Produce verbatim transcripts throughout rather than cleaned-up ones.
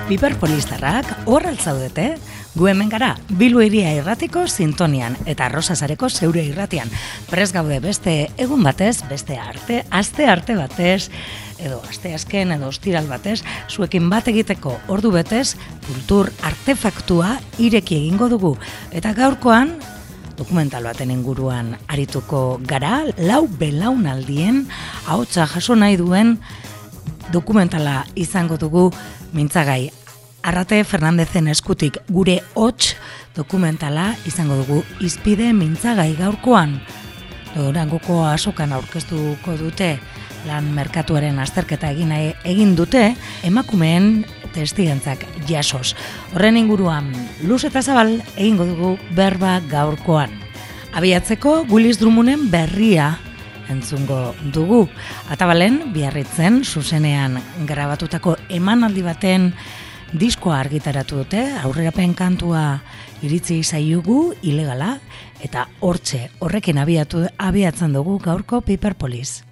Piperpolistarrak hor altzaudete, gu hemen gara Bilbo Hiria irratiko sintonian eta Arrosasareko zeure irratian. Prest gaude beste egun batez, beste arte, aste arte batez, edo aste azken edo ostiral batez, zuekin bat egiteko ordu betez, kultur artefaktua ireki egingo dugu. Eta gaurkoan, dokumental baten inguruan arituko gara, lau belaunaldien ahotsa jaso nahi duen dokumentala izango dugu mintzagai. Arrate Fernandezen eskutik gure hots dokumentala izango dugu Izpide mintzagai gaurkoan. Durangoko azokan aurkeztuko dute lan merkatuaren azterketa egin egin dute emakumeen testigantzak jasoz. Horren inguruan luz eta zabal egingo dugu berba gaurkoan. Abiatzeko Willis Drummonden berria entzungo dugu. Atabalen Biarritzen zuzenean grabatutako emanaldi baten diskoa argitaratu dute, aurrerapen kantua iritzi zaiugu ilegala, eta hortxe horrekin abiatu, abiatzen dugu gaurko Piperpolis.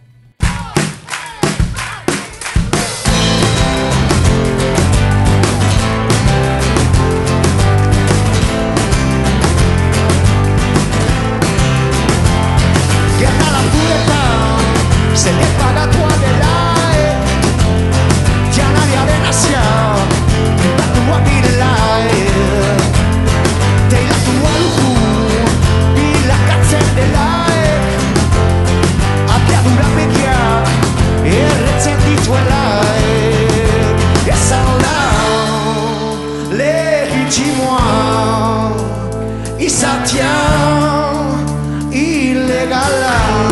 Se le paga tu adelae, ya nadie de nación, la tu aguirlae, te la tu aluju, y la cárcel de la apiadura media, erretzen dituelae, esa ola, legitimoa, izatia, ilegala.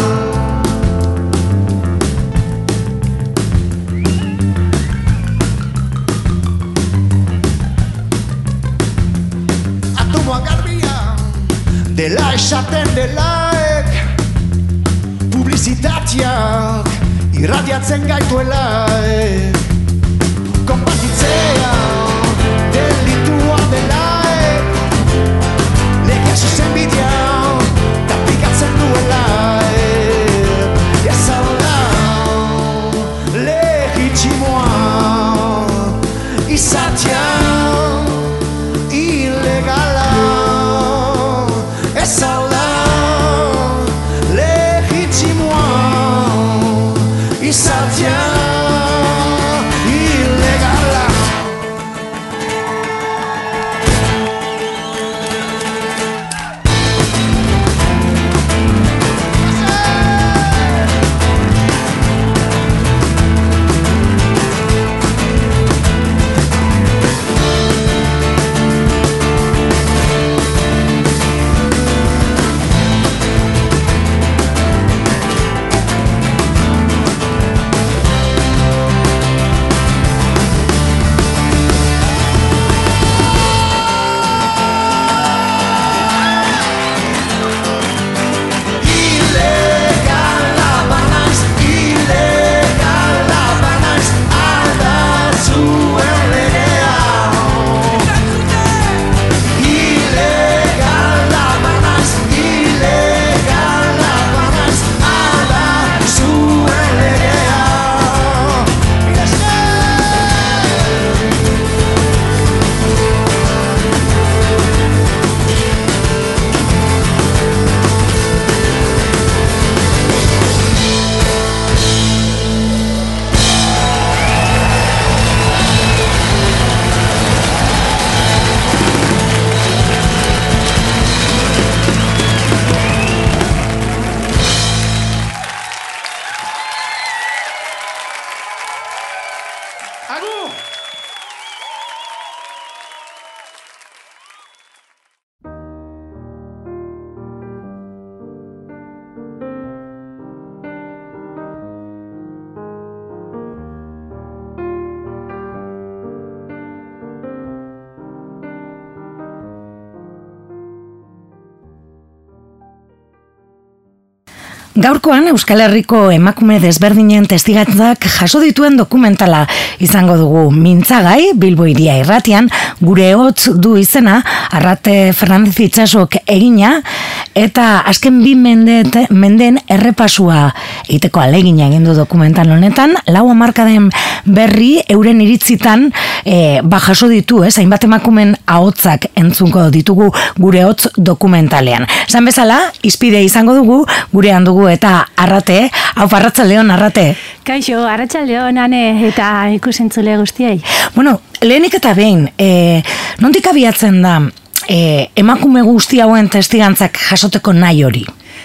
Dela esaten delaek, publizitateak irradiatzen gaituelaek, konpartitzea delitua delaek, legea zuzen bidea tapikatzen duelaek, ez da legitimoa izatea ilegala. Esa ola legitimoa izatea ilegala. Gaurkoan Euskal Herriko emakume desberdinen testigantzak jaso dituen dokumentala izango dugu mintzagai Bilbo Hiria irratian Gure hotz du izena, Arrate Fernandez Itsasok egina, eta azken bi mende, menden errepasua egiteko alegina egin du dokumental honetan, lau hamarkaden berri euren iritzitan e, ba jaso ditu, ez, hainbat emakumen ahotsak entzungo ditugu gure hotz dokumentalean. Esan bezala, izpide izango dugu, gurean dugu eta Arrate, hau Arratsaldeon Arrate. Kaixo, Arratsaldeon Ane eta ikusentzule guztiei. Bueno, lehenik eta behin, e, nondik abiatzen da e, emakume guzti hauen testigantzak jasoteko nahi hori?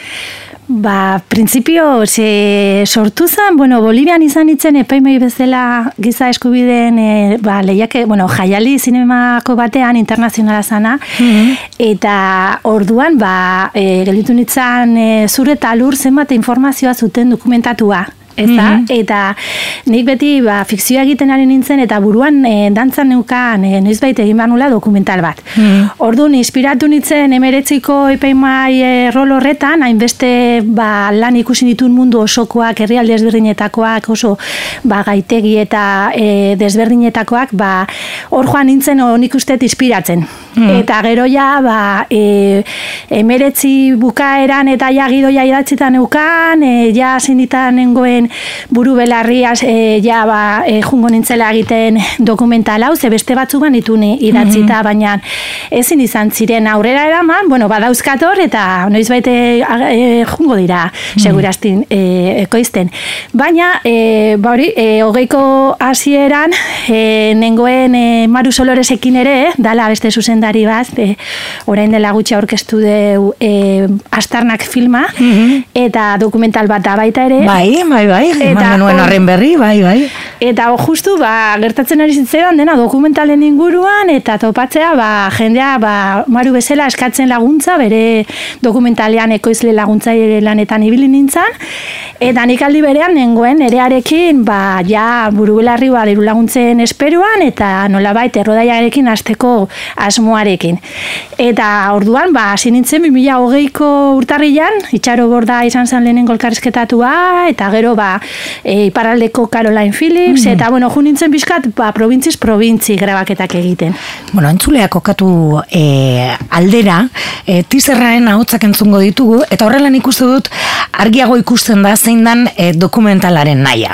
Ba, printzipio, ze sortu zen, bueno, Bolivian izan itzen epaimai bezala giza eskubideen e, ba, lehiake, bueno, jaiali zinemako batean internazionala zana, mm-hmm. eta orduan, ba, e, gelditu nintzen e, zure eta lur zenbat informazioa zuten dokumentatua. Eta, mm-hmm. eta nik beti ba, fikzioa egiten ari nintzen eta buruan e, dantzan neukan e, noizbait egin behar nula dokumental bat. Mm-hmm. Orduan, inspiratu nintzen emeretziko epaimai e, rol horretan, hainbeste ba, lan ikusi ditun mundu osokoak, herrialde desberdinetakoak, oso ba, gaitegi eta e, desberdinetakoak, ba, hor joan nintzen nik usteet inspiratzen. Mm-hmm. Eta gero ja, ba, e, emeretzi bukaeran eta ja gidoia idatzita neukan, e, ja zinditan nengoen buru belarriaz e, ja ba, e, jungo nintzela egiten dokumental hau, ze beste batzugan dituni idatzita, mm-hmm. baina ezin izan ziren aurrera eraman, bueno, badauzkator eta noizbait e, e, jungo dira, mm-hmm. seguraztin e, ekoizten. Baina, e, ba hori, e, hogeiko hasieran e, nengoen e, Maru Soloresekin ere, dala beste zuzendari bat, e, orain dela gutxi aurkeztu deu e, Astarnak filma, mm-hmm. eta dokumental bat da baita ere. Bai, bai, bai, eman genuen horren berri, bai, bai. Eta justu, ba, gertatzen ari zitzaidan dena dokumentalen inguruan, eta topatzea, ba, jendea, ba, Maru bezala eskatzen laguntza, bere dokumentalean ekoizle laguntzaile lanetan ibili nintzen, eta nik aldi berean nengoen erearekin, ba, ja, buru belarri ba, diru laguntzen esperuan, eta nolabait errodaiarekin hasteko asmoarekin. Eta orduan, ba, hasi nintzen bi mila hogeiko urtarrilan, Itxaro Borda izan zen lehenengo elkarrizketatua, eta gero, ba, e, iparraldeko Caroline Phillips, mm-hmm. eta, bueno, ju nintzen bizkat, ba, probintziz probintzi grabaketak egiten. Bueno, entzuleak kokatu e, aldera, e, tizerraren ahotsak entzungo ditugu, eta horrelan ikuste dut, argiago ikusten da zein dan e, dokumentalaren naia.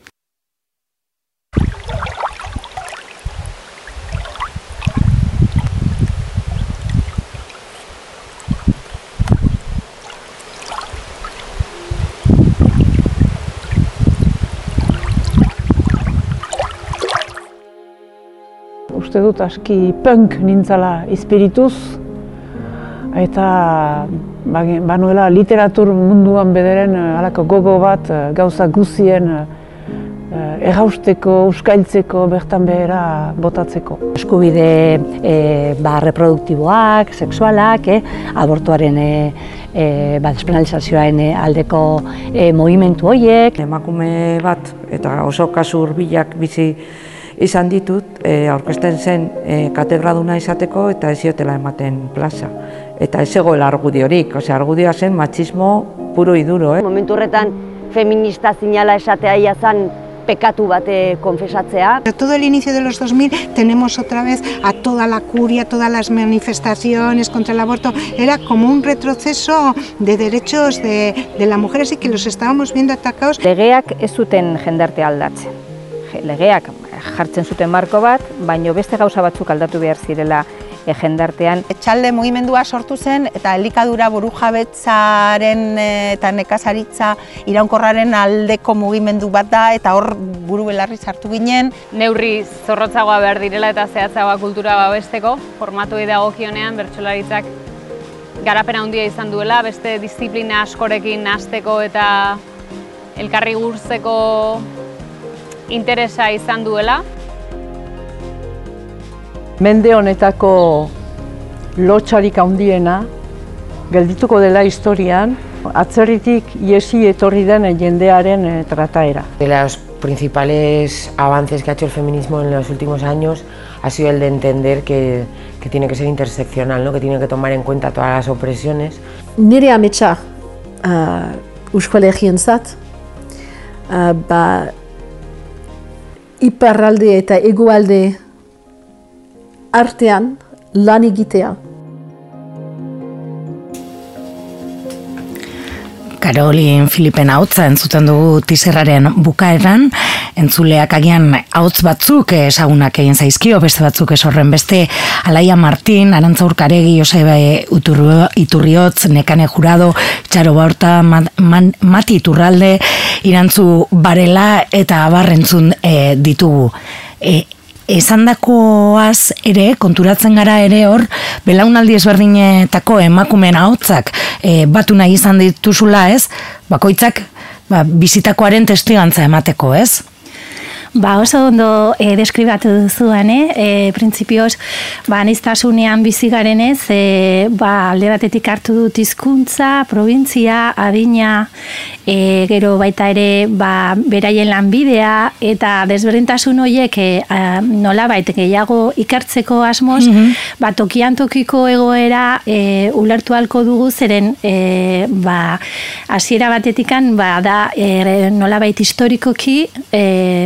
Uste dut aski punk nintzala espiritus, eta banuela literatur munduan bederen halako gogo bat gauza guzien errausteko, euskailtzeko, bertan behera botatzeko. Eskubide e, ba, reproduktiboak, sexualak, eh, abortuaren e, e, ba, despenalizazioaren aldeko e, movimentu horiek. Emakume bat eta oso kasu hurbilak bizi izan ditut, e, aurkezten zen e, katedraduna izateko eta ez ziotela ematen plaza. Eta ez egoela argudiorik, osea, argudioa zen matxismo puro y duro. Eh? Momentu horretan feminista zinala esatea iazan pekatu bate konfesatzea. Todo el inicio de los dos mil tenemos otra vez a toda la curia, todas las manifestaciones contra el aborto. Era como un retroceso de derechos de, de las mujeres y que los estábamos viendo atacados. Legeak ez zuten jendarte aldatzen. Legeak jartzen zuten marko bat, baino beste gauza batzuk aldatu behar zirela e, jendartean. Etxalde mugimendua sortu zen eta elikadura burujabetzaren eta nekazaritza iraunkorraren aldeko mugimendu bat da eta hor buru belarri sartu ginen. Neurri zorrotzagoa behar direla eta zehatzagoa kultura babesteko, formatuei dagokionean bertsolaritzak garapena handia izan duela, beste disiplina askorekin hasteko eta elkarri gurtzeko interesa izan duela. Mende honetako lotsarik handiena geldituko dela historian, atzerritik iesi etorri den jendearen trataera. De los principales avances que ha hecho el feminismo en los últimos años ha sido el de entender que, que tiene que ser interseccional, ¿no? Que tiene que tomar en cuenta todas las opresiones. Nire ametsa uh, Euskal Herrientzat, uh, ba, iparralde eta hegoalde artean lan egitea. Karolin Filipen ahotsa entzuten dugu teaserraren bukaeran, entzuleak agian ahots batzuk ezagunak egin zaizkio, beste batzuk ez horren beste, Alaia Martin, Arantza Urkaregi, Joseba Iturriotz, Nekane Jurado, Txaro Baurta, Mati Iturralde, Irantzu Barela eta abarrentzun e, ditugu. E, Esandakoaz ere, konturatzen gara ere hor, belaunaldi ezberdinetako emakumeen ahotsak e, batu nahi izan dituzula, ez? Bakoitzak ba, bizitakoaren testigantza emateko, ez? Ba, oso ondo e, deskribatu duzuan, eh? E, printzipioz, ba, aniztasunean bizi garenez, e, ba, alde batetik hartu dut hizkuntza, provintzia, adina, e, gero baita ere, ba, beraien lanbidea, eta desberdintasun horiek e, nolabait gehiago ikertzeko asmoz, mm-hmm. ba, tokian tokiko egoera e, ulertu halko dugu, zeren, e, ba, hasiera batetikan, ba, da, e, nolabait historikoki, e,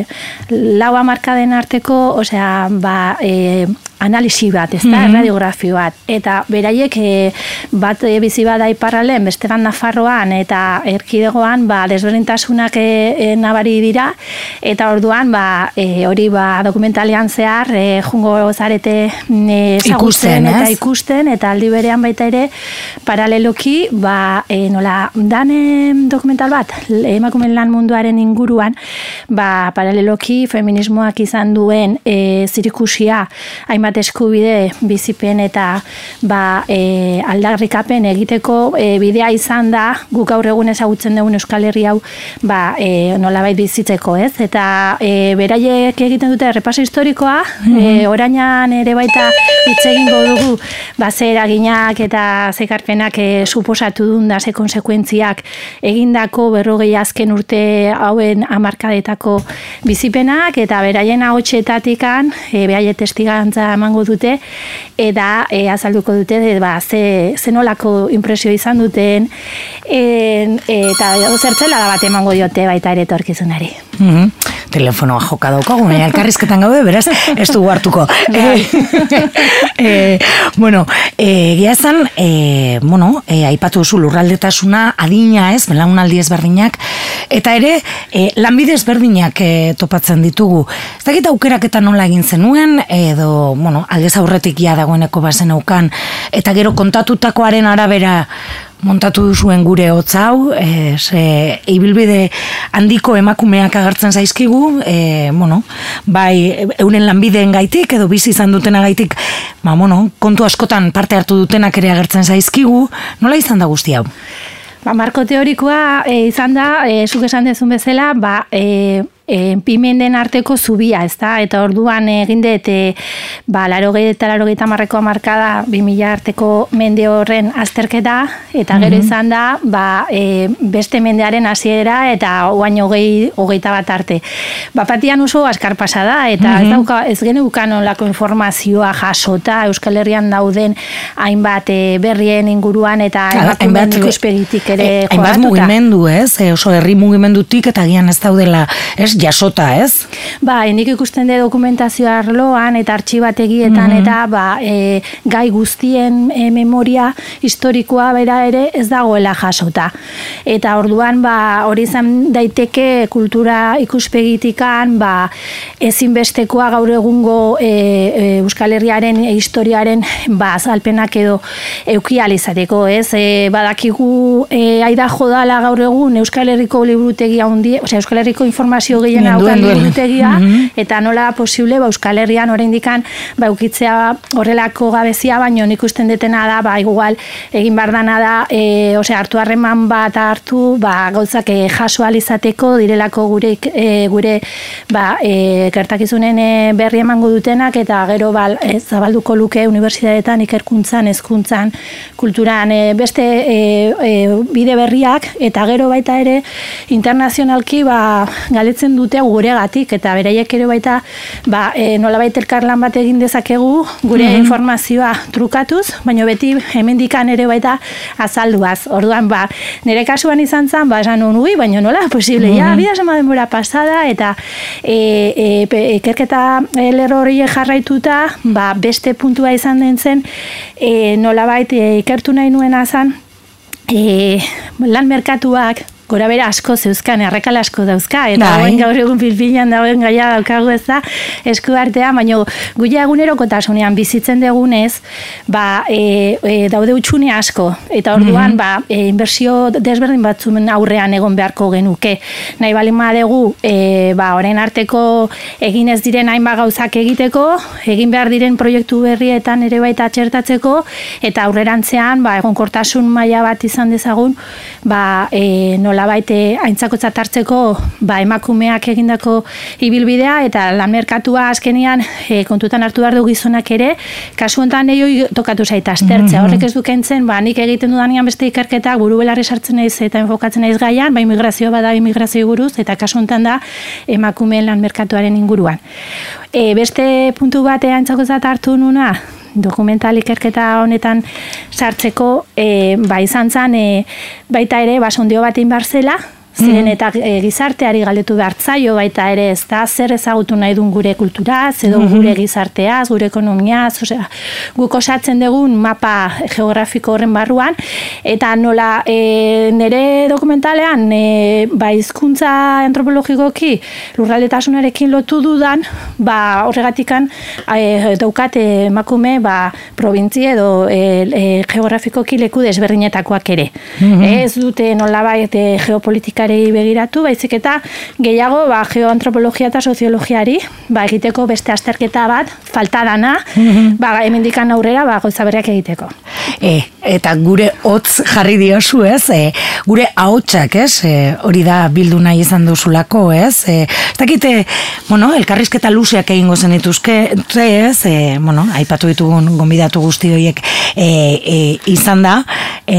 lau hamarkaden arteko, osea, ba, e, analisi bat, ez da, mm-hmm. radiografio bat. Eta beraiek e, bat e, bizi bada iparraldean, beste bat Nafarroan eta erkidegoan, ba, desberdintasunak e, e, nabari dira, eta orduan, ba, e, hori ba, dokumentalean zehar, e, jungo zarete e, ikusten, eta ikusten, eta aldi berean baita ere, paraleloki, ba, e, nola, dan e, dokumental bat, emakumeen lan munduaren inguruan, ba, paraleloki feminismoak izan duen e, zirikusia, hainbat eskubide bizipen eta ba, e, aldarrikapen egiteko e, bidea izan da, guk gaur egun ezagutzen dugun Euskal Herri hau ba, e, nolabait bizitzeko, ez? Eta e, beraiek egiten dute errepaso historikoa, mm-hmm. e, orainan ere baita hitz egingo dugu, ba, ze eraginak eta zekarpenak e, suposatu duen da, ze konsekuentziak egindako berrogei azken urte hauen hamarkadetako bizipenak, eta beraien ahotsetatikan, e, beraien testigantza emango dute, eta e, azalduko dute, de, ba, ze, ze nolako impresio izan duten, e, eta zertzela da bat emango diote baita ere etorkizunari. Mm-hmm. Telefonoa joka daukagu, baina elkarrizketan gaude, beraz, ez dugu hartuko. e, e, bueno, egia esan, e, bueno, e, aipatu duzu lurraldetasuna, adina ez, belaunaldi ezberdinak, eta ere, e, lanbide ezberdinak e, topatzen ditugu. Ez dakit aukeraketa nola egin zenuen, edo, bueno, aldez aurretik ja dagoeneko bazen aukan, eta gero kontatutakoaren arabera montatu duzuen gure hotz hau, e, ze, ibilbide handiko emakumeak agertzen zaizkigu, e, bueno, bai, euren lanbideen gaitik, edo bizi izan dutena gaitik, ba, bueno, kontu askotan parte hartu dutenak ere agertzen zaizkigu, nola izan da guzti hau? Ba, marko teorikoa e, izan da, e, zuk esan dezun bezala, ba, e, e, pimenden arteko zubia, ez da? Eta orduan egin dut, e, ba, larogei eta larogei tamarreko amarkada, bi mila arteko mende horren azterketa, eta gero Mhm. izan da, ba, e, beste mendearen hasiera eta oain hogei, hogeita bat arte. Bapatian oso askar pasada, eta ez, Mhm. dauka, ez geneukan olako informazioa jasota, Euskal Herrian dauden hainbat e, berrien inguruan, eta Hainbat- hainbat ikuspegitik ere Eh, hainbat jorratuta. mugimendu, ez? E, oso herri mugimendutik eta gian ez daudela, ez? Jasota, ez? Ba, nik ikusten de dokumentazio arloan eta artxibategietan Mhm. eta ba, e, gai guztien e, memoria historikoa bera ere ez dagoela jasota. Eta orduan ba, hori izan daiteke kultura ikuspegitikan ba, ezinbestekoa gaur egungo e, e, Euskal Herriaren e, historiaren ba, azalpenak edo eukializateko, ez? E, badakigu e, aida jodala gaur egun Euskal Herriko liburutegia hundi, osea Euskal Herriko informazio gehiena Duen, daukan duen. liburutegia, Mhm. eta nola posible ba, Euskal Herrian oraindikan ba, eukitzea horrelako gabezia, baino nik usten detena da, ba, igual egin behar dana da, e, osea, hartu harreman bat hartu, ba, gauzak e, jaso alizateko direlako gure, e, gure ba, e, gertakizunen e, berri emango dutenak, eta gero ba, e, zabalduko luke unibertsitateetan, ikerkuntzan, hezkuntzan, kulturan, e, beste e, e, bide berriak, eta gero baita ere internazionalki ba, galetzen egiten dute guregatik, eta beraiek ere baita ba, e, nolabait elkarlan bat egin dezakegu gure mm-hmm. informazioa trukatuz, baina beti hemendikan ere baita azalduaz. Orduan, ba, nire kasuan izan zen, ba, esan nuen, ui, baina nola, posible, mm-hmm. ja, bida sema denbora pasada, eta e, e, ikerketa lerro horiek jarraituta, ba, beste puntua izan den zen, e, nolabait e, ikertu nahi nuena zen, e, lan merkatuak, gora bera asko zeuzkan, errekala asko dauzka, eta hauen gaur egun pilpilan dagoen gaia daukagu ez da, esku artea, baina guia egunerokotasunean bizitzen degunez, ba, e, e, daude utxune asko, eta orduan, mm-hmm. ba, e, inbertsio desberdin batzuen aurrean egon beharko genuke. Nahi balin badegu, e, ba, orain arteko egin ez diren hainbat gauzak egiteko, egin behar diren proiektu berrietan ere baita txertatzeko, eta aurrerantzean, ba, egonkortasun maila bat izan dezagun, ba, e, nolabait aintzakotzat hartzeko ba, emakumeak egindako ibilbidea eta lan merkatua azkenean e, kontutan hartu behar du gizonak ere, kasu honetan eio tokatu zaita aztertzea, horrek ez dukentzen, ba, nik egiten dudanean beste ikerketak buru belarri sartzen naiz eta enfokatzen naiz gaian, ba, immigrazioa bada immigrazio buruz, eta kasu honetan da emakumeen lan merkatuaren inguruan. E, beste puntu bat aintzakotzat hartu nuna, dokumental ikerketa honetan sartzeko, e, ba, izan zen, e, baita ere, ba, sondio bat egin behar zela, ziren eta e, gizarteari galdetu behartzaio baita ere, ez da, zer ezagutu nahi duen gure kulturaz, edo gure gizarteaz, gure ekonomiaz, osea, guk osatzen dugun mapa geografiko horren barruan, eta nola e, nire dokumentalean, e, ba, hizkuntza antropologikoki lurraldetasunarekin lotu dudan, ba, horregatikan e, daukat emakume, ba, probintzi edo e, e, geografikoki leku desberdinetakoak ere. Mm-hmm. Ez dute nolabait e, geopolitika begiratu, baizik eta gehiago ba, geoantropologia eta soziologiari ba, egiteko beste azterketa bat falta dana, mm-hmm. ba, hemendikan aurrera ba, gauza berriak egiteko. E, eta gure hotz jarri diozu, ez? E, gure ahotsak, ez? E, hori da bildu nahi izan duzulako, ez? E, ez dakite, bueno, elkarrizketa luzeak egingo zenituzke, ez? E, bueno, aipatu ditugun gonbidatu guzti horiek e, e, izan da, e,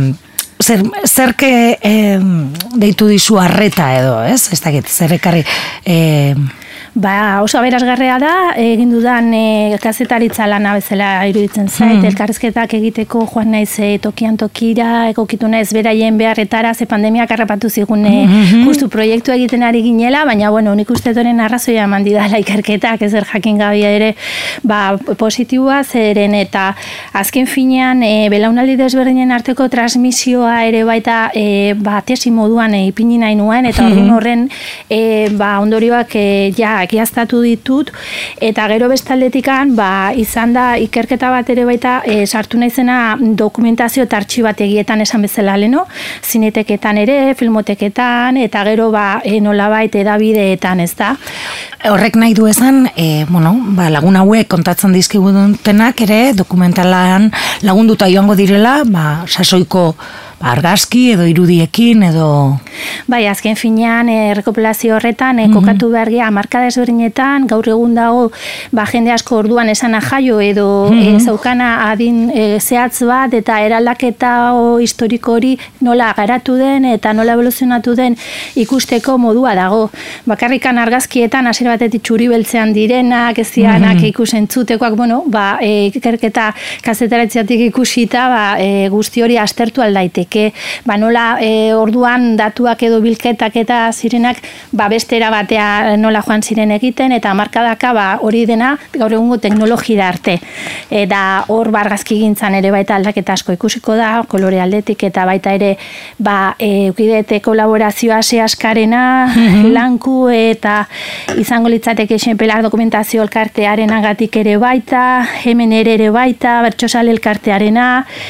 Zer, zerke eh, deitu dizu arreta edo, ez? Ez dakit, zer ekarri... Eh, Ba, oso aberasgarria da, egin dudan e, kazetaritza lana bezala iruditzen zait, hmm. elkarrizketak egiteko joan naiz e, tokian tokira, egokitu naiz beraien beharretara, ze pandemiak harrapatu zigun e, hmm. justu proiektu egiten ari ginela, baina, bueno, nik uste doren arrazoia eman didala ikerketak, ez er jakin gabia ere, ba, positiboa zeren, eta azken finean, e, belaunaldi desberdinen arteko transmisioa ere baita, e, ba, tesi moduan e, ipini nahi nuen, eta hmm. orduan horren, e, ba, ondorioak, e, ja, egiaztatu ditut, eta gero bestaldetikan, ba, izan da ikerketa bat ere baita e, sartu naizena dokumentazio eta artxibat egietan esan bezala leno, zineteketan ere, filmoteketan, eta gero ba, e, nolabait edabideetan, ez da. Horrek nahi du esan, e, bueno, ba, lagun hauek kontatzen dizkigutenak ere, dokumentalan lagunduta joango direla, ba, sasoiko argazki edo irudiekin edo... Bai, azken finean, e, rekopilazio horretan, e, kokatu behar geha, marka desberdinetan, gaur egun dago, ba, jende asko orduan esana jaio edo mm-hmm. e, zaukana adin e, zehatz bat, eta eraldaketa o, historiko hori nola garatu den, eta nola evoluzionatu den ikusteko modua dago. Bakarrikan argazkietan, hasiera batetik txuri beltzean direnak, ez dianak mm-hmm. ikusentzutekoak, bueno, ba, e, ikerketa kazetaritzatik ikusita, ba, e, guzti hori aztertu aldaitek. Ba, nola e, orduan datuak edo bilketak eta zirenak ba, bestera batea nola joan ziren egiten, eta markadaka ba, hori dena gaur egungo teknologia arte. Eta hor bargazki gintzan ere baita aldaketa asko ikusiko da, kolore aldetik, eta baita ere ba, e, ukidete kolaborazioa ze askarena, mm-hmm. lanku eta izango litzateke xenpelar dokumentazio elkartearen agatik ere baita, hemen ere ere baita, bertxosal elkartearena,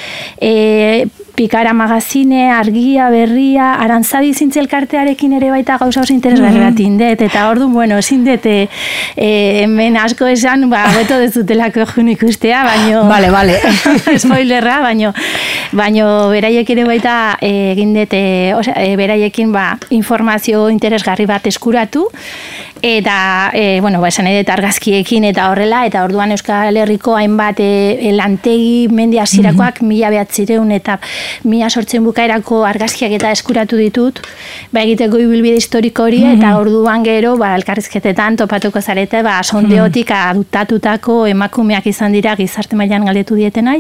e, Pikara magazine, argia, berria, arantzadi zintzelkartearekin ere baita gauza oso interesgarri bat indet, eta ordu, bueno, zindet e, hemen asko esan, ba, beto dezutelako jun ikustea, baino... Vale, vale. Spoilerra, baino, baino beraiek ere baita egin dut, e, e, beraiekin ba, informazio interesgarri bat eskuratu, eta, e, bueno, ba, esan edet argazkiekin eta horrela, eta orduan Euskal Herriko hainbat e, lantegi mendi hasirakoak mm-hmm. mila behatzireun eta mila sortzen bukaerako argazkiak eta eskuratu ditut, ba, egiteko ibilbide historiko hori, eta orduan gero, ba, elkarrizketetan topatuko zarete, ba, sondeotik adoptatutako emakumeak izan dira gizarte mailan galdetu dietenai,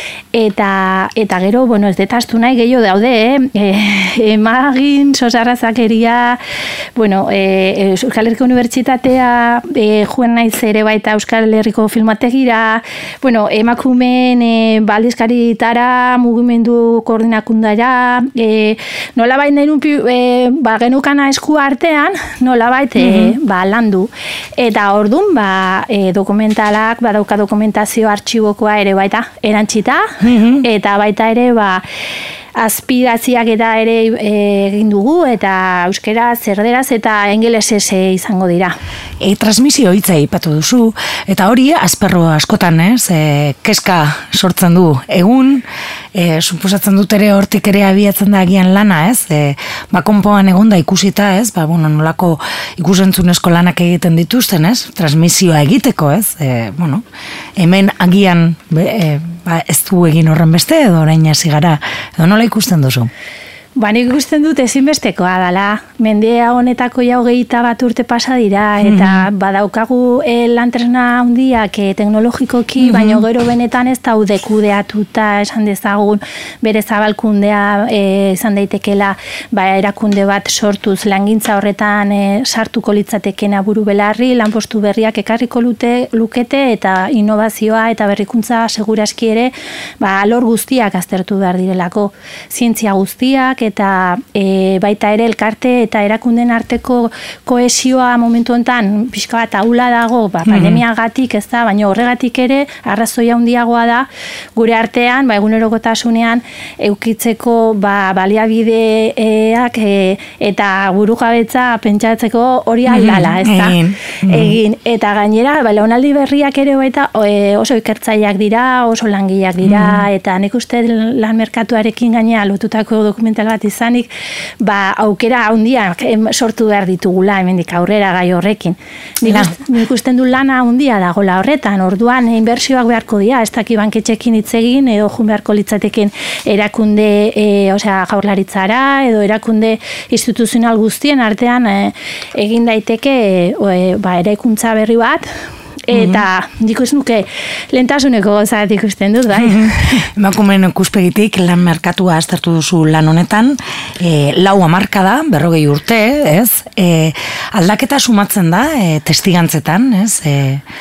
eta, eta gero, bueno, ez detaztu nahi gehiago daude, eh? E, emagin, sosarrazakeria, bueno, e, Euskal Herriko Unibertsitatea e, juen naiz ere baita Euskal Herriko Filmategira, bueno, emakumeen e, baldizkaritara, mugimendu koordinakundara, e, nola baita nahi nun, e, ba, genukana esku artean, nola baita e, ba, landu. Eta orduan, ba, e, dokumentalak, badauka dokumentazio artxibokoa ere baita erantxita, eta baita ere, ba, aspirazioak eta ere egin dugu, eta euskeraz, erderaz eta engelesez izango dira. E, transmisio hitza aipatu duzu, eta hori asperro askotan, ez, e, keska sortzen du. Egun, e, suposatzen dut ere hortik ere abiatzen da agian lana, ez, e, ba, konpoan egon da ikusita, ez, ba, bueno, nolako ikusentzunezko lanak egiten dituzten, ez, transmisioa egiteko, ez, e, bueno, hemen agian, be, e, ba, ez du egin horren beste, edo orain hasi gara, edo nola ikusten duzu? Ba, nik ikusten dut ezinbestekoa dela. Mendea honetako ja hogeita bat urte pasa dira, eta mm-hmm. badaukagu e, lantresna handiak e, teknologikoki, mm-hmm. baina gero benetan ez daude kudeatuta, esan dezagun, bere zabalkundea e, izan daitekela, ba, erakunde bat sortuz langintza horretan e, sartuko litzatekena buru belarri, lanpostu berriak ekarriko lute, lukete, eta innovazioa eta berrikuntza seguraski ere, ba, alor guztiak aztertu behar direlako, zientzia guztiak, eta e, baita ere elkarte eta erakunden arteko kohesioa momentu honetan pixka bat ahula dago, ba, pandemiagatik ez da, baina horregatik ere arrazoia handiagoa da gure artean, ba, egunerokotasunean eukitzeko ba, baliabideak e, eta burujabetza pentsatzeko hori aldala, ez da? Egin. Egin. Eta gainera, ba, launaldi berriak ere baita e, oso ikertzaileak dira, oso langileak dira, mm. eta nik uste lan merkatuarekin gainera lotutako dokumental bat izanik, ba, aukera handiak sortu behar ditugula hemendik aurrera gai horrekin. Nik usten du lana handia dagoela horretan, orduan inbertsioak beharko dira, ez daki banketxekin hitz egin, edo jun beharko litzateken erakunde, e, osea, jaurlaritzara, edo erakunde instituzional guztien artean e, egin daiteke e, ba, eraikuntza berri bat, eta nik ez nuke lehentasuneko gozat ikusten dut, bai. Emakumeen ikuspegitik lan merkatua aztertu duzu lan honetan, e, lau hamarkada, berrogei urte, ez? E, aldaketa sumatzen da, e, testigantzetan, ez? E,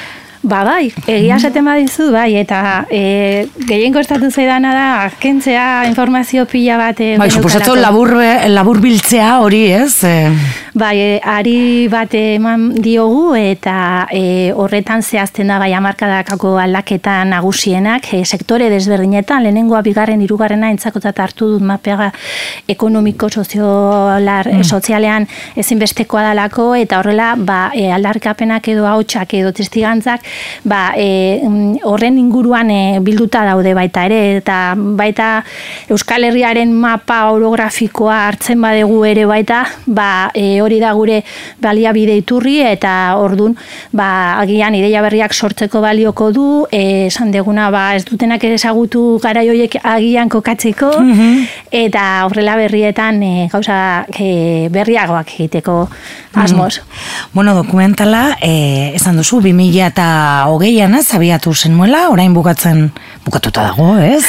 Ba, bai, egia esaten badizu, bai, eta e, gehien kostatu zaidana da, kentzea informazio pila bat... E, bai, suposatu labur, labur biltzea hori, ez? E... Bai, e, ari bat eman diogu, eta e, horretan zehazten da, bai, hamarkadakako aldaketa nagusienak, e, sektore desberdinetan, lehenengoa bigarren, hirugarrena entzakotzat hartu dut mapea ekonomiko, soziolar, mm. sozialean ezinbestekoa dalako, eta horrela, ba, e, aldarkapenak edo hautsak edo testigantzak, ba, e, horren inguruan e, bilduta daude baita ere, eta baita Euskal Herriaren mapa orografikoa hartzen badegu ere baita, ba, e, hori da gure baliabide iturri, eta ordun ba, agian ideia berriak sortzeko balioko du, e, esan deguna ba, ez dutenak ere ezagutu garai horiek agian kokatzeko, mm-hmm. eta horrela berrietan e, gauza e, berriagoak egiteko asmoz. Mm-hmm. Bueno, dokumentala, e, esan duzu, bi mila eta hogeian ez, abiatu zenuela, orain bukatzen, bukatuta dago, ez?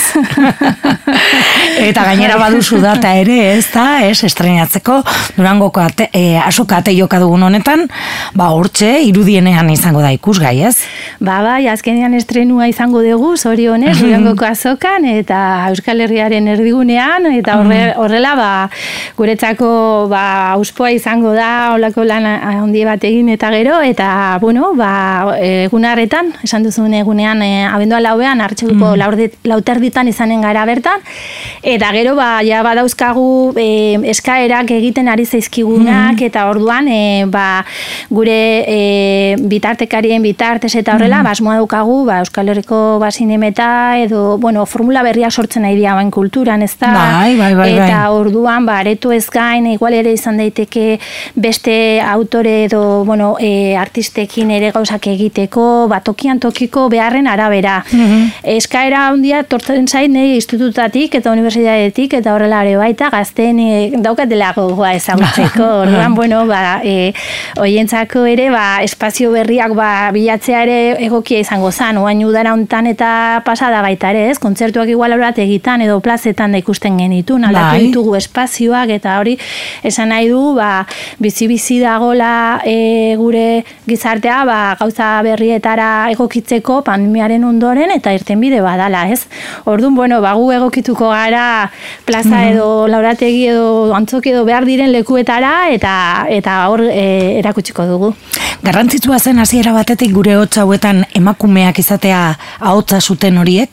Eta gainera baduzu data ere, ez da, ez, estrenatzeko, Durangoko ate, e, asoka ate joka dugun honetan, ba, hortxe, irudienean izango da ikusgai, ez? Ba, bai, azkenean estrenua izango dugu, zorionez, Durangoko azokan, eta Euskal Herriaren erdigunean, eta horre, horrela, ba, guretzako, ba, auspoa izango da, holako lan handi bat egin eta gero, eta, bueno, ba, egunarretan, esan duzun egunean, e, abendua lauean, hartxeguko mm. lauterditan izanen gara bertan, eta gero, ba, ja badauzkagu e, eskaerak egiten ari zaizkigunak, mm. eta orduan, e, ba, gure e, bitartekarien bitartez, eta horrela, dela, basmoa daukagu, ba, Euskal Herriko ba, zinemeta edo, bueno, formula berriak sortzen nahi dira bain kulturan, ez da? Bai, bai, bai, bai. Eta orduan, ba, aretu ez gain, igual ere izan daiteke beste autore edo, bueno, e, artistekin ere gauzak egiteko, ba, tokian tokiko beharren arabera. Mm-hmm. Eskaera handia tortzen zait, nahi institutatik eta unibertsitatetik eta horrela ere baita, gazten e, daukatela gogoa ezagutzeko. Orduan, bueno, ba, e, oientzako ere, ba, espazio berriak ba, bilatzea ere egokia izango zan, oain udara hontan eta pasada baita ere, ez? Kontzertuak igual horat egitan edo plazetan da ikusten genitun, aldatu bai. ditugu espazioak eta hori esan nahi du, ba, bizi-bizi dagola e, gure gizartea, ba, gauza berrietara egokitzeko pandemiaren ondoren eta irtenbide badala, ez? Orduan, bueno, ba, gu egokituko gara plaza edo laurategi edo antzoki edo behar diren lekuetara eta eta hor e, erakutsiko dugu. Garrantzitsua zen hasiera batetik gure hotz hauetan emakumeak izatea ahotsa zuten horiek?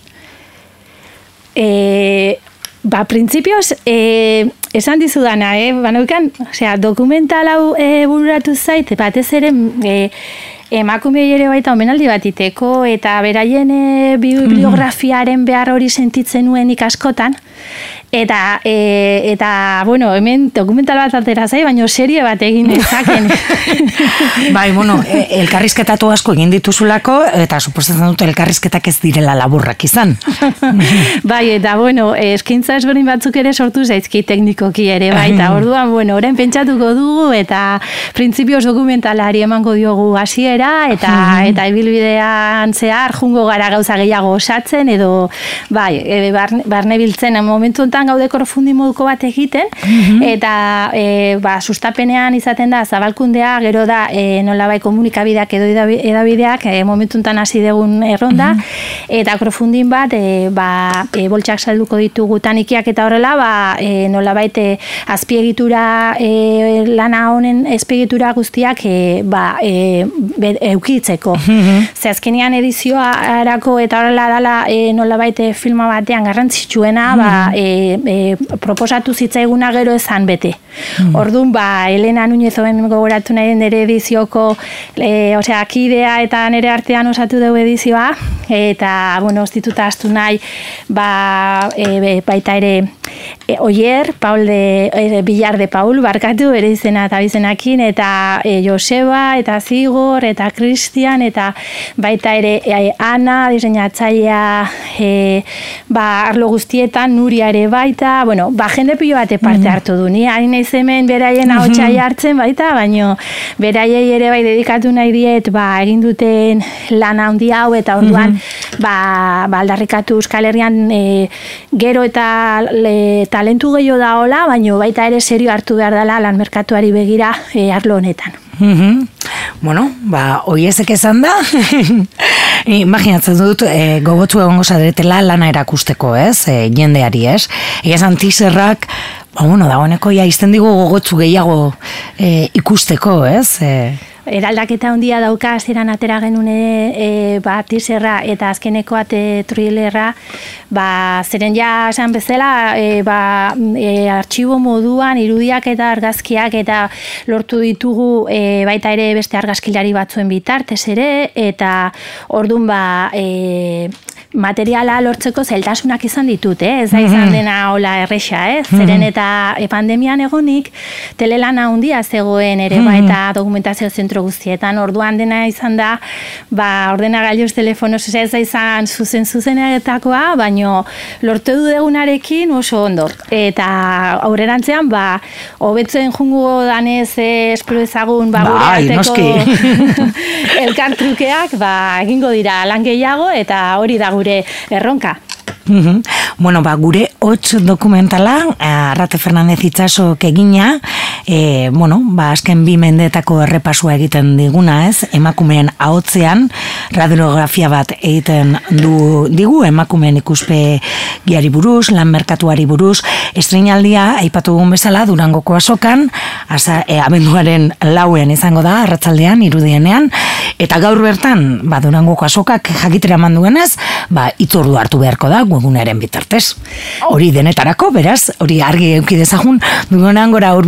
E, ba, printzipioz, e, esan dizudana, eh? Banaukan, osea, dokumental hau e, bururatu zait, batez ere e, emakumei ere baita omenaldi bat iteko, eta beraien e, bibliografiaren behar hori sentitzen nuen ikaskotan, eta, e, eta bueno, hemen dokumental bat atera zai, baina serie bat egin ezaken. Bai, bueno, elkarrizketatu asko egin dituzulako, eta suposatzen dut elkarrizketak ez direla laburrak izan. Bai, eta bueno, eskaintza ezberdin batzuk ere sortu zaizki teknikoki ere, bai, eta orduan, bueno, orain pentsatuko dugu, eta printzipioz dokumentalari emango diogu hasiera eta eta ibilbidean zehar jungo gara gauza gehiago osatzen, edo, bai, e, barne, barne biltzen, momentu honetan gaude profundi moduko bat egiten, mm-hmm. eta e, ba, sustapenean izaten da zabalkundea, gero da e, nolabai komunikabideak edo edabideak e, momentu honetan hasi degun erronda, mm-hmm. eta profundin bat e, ba, e, boltsak salduko ditugu tanikiak eta horrela, ba, e, nolabait e, azpiegitura e, lana honen azpiegitura guztiak e, ba, e, be, eukitzeko. Mm-hmm. Ze azkenean edizioa arako eta horrela dala e, nolabait e, filma batean garrantzitsuena, mm-hmm. ba, e, E, proposatu zitzaiguna gero ezan bete. Mm. Orduan, ba, Elena Nuñezoen gogoratu nahi den nire edizioko, e, osea, kidea eta nire artean osatu dugu edizioa, eta, bueno, ostituta astu nahi, ba, e, baita ere, e, Oier, Paul de, e, Villar de Paul, barkatu, bere izena eta bizenakin, eta e, Joseba, eta Zigor, eta Cristian, eta baita ere, e, Ana, diseinatzailea, e, ba, arlo guztietan, Nuria ere baita, bueno, ba, jende pilo bate parte hartu du, ni hain naiz hemen beraien ahotsai hartzen baita, baino beraiei ere bai dedikatu nahi diet, ba, egin duten lana handi hau, eta orduan, ba, ba, aldarrikatu Euskal Herrian e, gero eta le, talentu gehiago da hola, baino baita ere serio hartu behar dela lan merkatuari begira e, arlo honetan. Mm-hmm. Bueno, ba, oiezek esan da, imaginatzen dut, e, gogotzu egongo zaretela lana erakusteko, ez, e, jendeari, ez, egizan teaserrak, ba, bueno, dagoeneko ja izten digu gogotzu gehiago e, ikusteko, ez, e, eraldaketa handia dauka asteran atera genuen e, ba, teaserra eta azkeneko ate thrillerra, ba, zeren ja esan bezala e, ba, e, artxibo moduan irudiak eta argazkiak eta lortu ditugu e, baita ere beste argazkilari batzuen bitartez ere, eta ordun ba e, materiala lortzeko zailtasunak izan ditut, eh? Ez da izan dena hola erresa, eh? Zeren eta e, pandemian egonik telelana handia zegoen ere, ba, eta dokumentazio zentro guztietan, orduan dena izan da, ba, ordenagailuz telefonoz ez da izan zuzen zuzenetakoa, baino lortu du degunarekin oso ondo. Eta aurrerantzean, ba, hobetzen jungo danez eh, espero ezagun, ba, gure arteko elkartrukeak, ba, egingo dira lan gehiago, eta hori da gure erronka. Mm-hmm. Bueno, ba, gure hots dokumentala, Arrate Fernandez Itsasok egina, e, bueno, ba, azken bi mendetako errepasua egiten diguna, ez, emakumeen ahotzean, radiografia bat egiten du digu, emakumeen ikuspegiari buruz, lan merkatuari buruz, estreinaldia, aipatu dugun bezala, Durangoko azokan, asa, e, abenduaren lauen izango da, arratsaldean, irudienean, eta gaur bertan, ba, Durangoko azokak jakitera manduenez, ba, itzordu hartu beharko da, webgunaren bitartez. Hori denetarako, beraz, hori argi eduki dezagun, dugunean gora hurbiltzen garen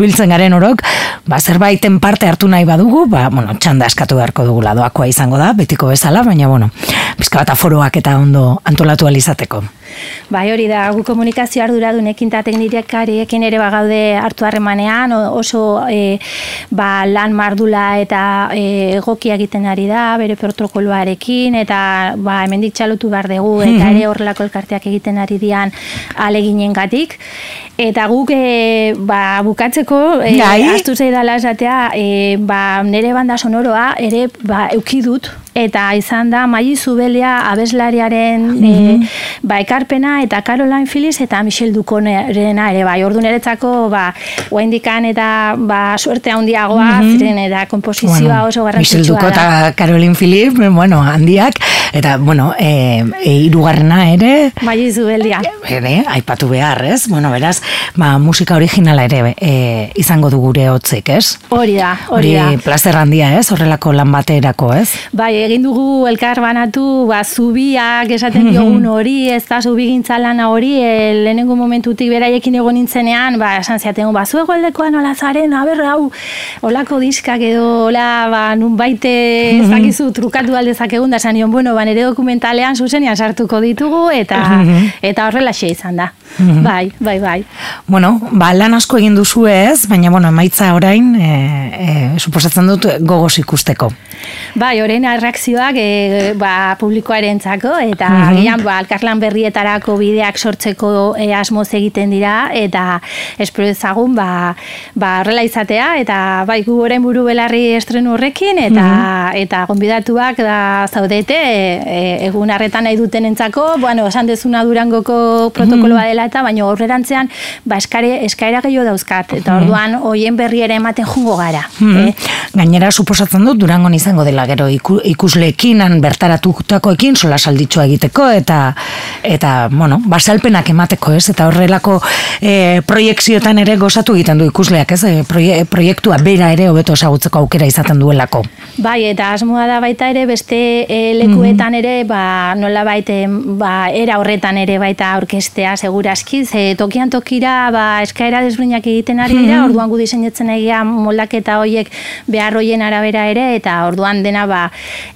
garen orok, ba, zerbaiten parte hartu nahi badugu, ba, bueno, txanda eskatu beharko dugula, doakoa izango da, betiko bezala, baina, bueno, bizka bat aforoak eta ondo antolatu alizateko. Bai, hori da, gu komunikazio arduradunekin eta teknikariekin ere bagaude hartu harremanean, oso e, ba, lan mardula eta e, egokia egiten ari da, bere protokoloarekin, eta ba, hemendik txalotu behar dugu, eta ere horrelako elkarteak egiten ari dian aleginengatik. Eta guk e, ba, bukatzeko, e, astu zaidala esatea, e, ba, nire banda sonoroa ere ba, eukidut, eta izan da Maili Zubelia abeslariaren e, ba, ekarpena eta Caroline Phillips eta Michelle Duconerena ere bai. Ordu niretzako ba oraindikan eta ba suerte handiagoa ziren eta konposizioa bueno, oso garrantzitsua da. Michelle Ducot eta Caroline Phillips, bueno, handiak eta bueno, eh e, hirugarrena ere Maili Zubelia. Ere aipatu behar, ez? Bueno, beraz, ba musika originala ere e, izango du gure hotzik, ez? Hori da, hori da. Hori plazer handia, ez? Horrelako lan baterako, ez? Bai, egin dugu elkar banatu, ba zubiak esaten diogun hori, ez da zubigintza lana hori, e, lehenengo momentutik beraiekin egon nintzenean, ba, esan ziaten, ba, zu egoaldekoa nola zaren, aber, hau, olako diskak edo, hola, ba, nun baite ez dakizu trukatu aldezakegun, da esan nion, bueno, ba, nire dokumentalean zuzenian sartuko ditugu, eta eta horrelaxe izan da. Bai, bai, bai. Bueno, ba, lan asko egin duzu ez, baina, bueno, emaitza orain, e, e, suposatzen dut gogoz ikusteko. Bai, orain reakzioak e, ba, publikoarentzako, eta Mhm. gian, ba, alkarlan berrietarako bideak sortzeko e, asmoz egiten dira, eta espero ezagun, ba, ba, horrela izatea, eta bai, gu orain buru belarri estrenu horrekin, eta eta gonbidatuak da zaudete, e, egun harretan nahi duten entzako, bueno, esan dezuna Durangoko protokoloa dela, eta baina horrerantzean, ba, eskare, eskaera gehiago dauzkat, eta orduan, hoien berri ere ematen jungo gara. Mhm. eh? Gainera, suposatzen dut, Durangon izango dela gero iku, ikusleekin, bertaratutakoekin, sola salditxoa egiteko, eta, eta bueno, basalpenak emateko, ez? Eta horrelako e, proiekzioetan ere gozatu egiten du ikusleak, ez? E, proie, proiektua bera ere hobeto ezagutzeko aukera izaten duelako. Bai, eta asmoa da baita ere, beste e, lekuetan ere, ba, nola baite, ba, era horretan ere baita orkestea, segurazki, ze tokian tokira, ba, eskaera desberdinak egiten ari dira, orduan gu diseinatzen egia moldaketa hoiek behar hoien arabera ere, eta orduan dena ba,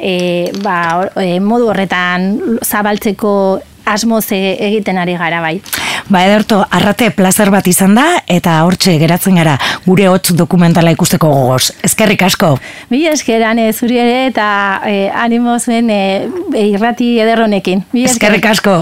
e, ba, e, modu horretan zabaltzeko asmoz egiten ari gara bai. Ba, Ederto, Arrate plazer bat izan da, eta hortxe geratzen gara gure hotz dokumentala ikusteko gogoz. Ezkerrik asko. Bi eskeran zuri ere, eta e, animo zuen e, irrati ederronekin. Ezkerrik asko.